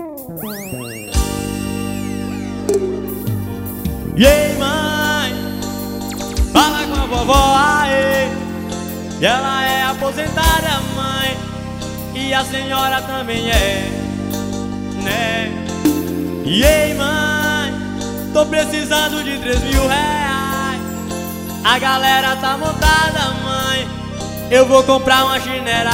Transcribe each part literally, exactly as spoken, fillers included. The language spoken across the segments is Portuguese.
E aí, mãe, fala com a vovó aí, ela é aposentada, mãe, e a senhora também é, né? E aí, mãe, tô precisando de três mil reais. A galera tá montada, mãe, eu vou comprar uma chinela.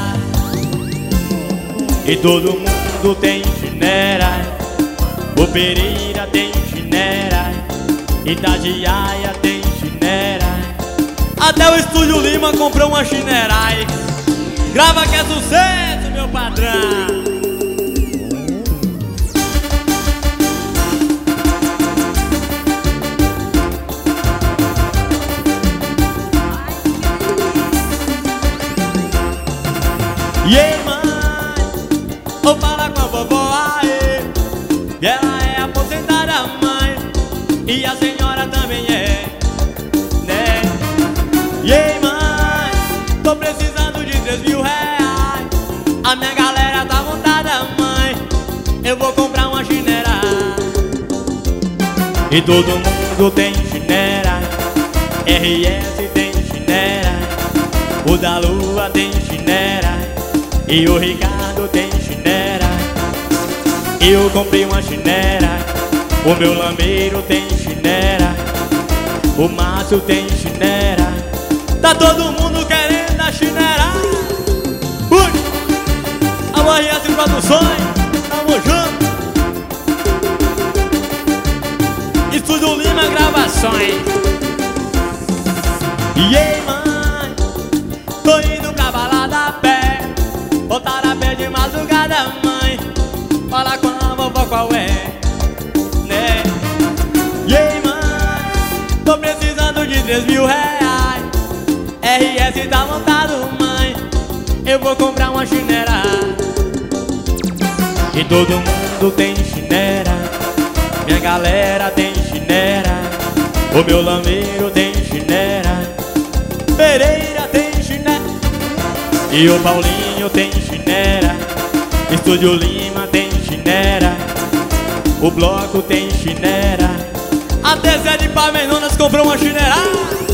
E todo mundo tem chinela, o Pereira tem chinela, Itatiaia tem chinela, até o Estúdio Lima comprou uma chinela. Grava que é sucesso, meu patrão. E aí, mãe, vou falar com a vovó aí, ela é aposentada, mãe, e a senhora também é, né? E aí, mãe, tô precisando de três mil reais. A minha galera tá montada, mãe, eu vou comprar uma chinela. E todo mundo tem chinela, R S tem chinela, o da Lua tem chinela, e o Ricardo tem chinela. Eu comprei uma chinela, o meu lameiro tem chinela, o Márcio tem chinela, tá todo mundo querendo a chinela. Ui! Alô, R S Produções, tamo junto. Estúdio Lima Gravações. E aí, mãe, tô indo pra balada a pé, voltar a pé de madrugada, mãe, fala com a vovó qual é, né? E aí, mãe, tô precisando de três mil reais. R S tá montado, mãe, eu vou comprar uma chinela. E todo mundo tem chinela, minha galera tem chinela, o meu lameiro tem chinela, Pereira tem chinela, e o Paulinho tem chinela, Estúdio Lima tem chinela, o Bloco tem chinela, até Zé de Pamenonas comprou uma chinela.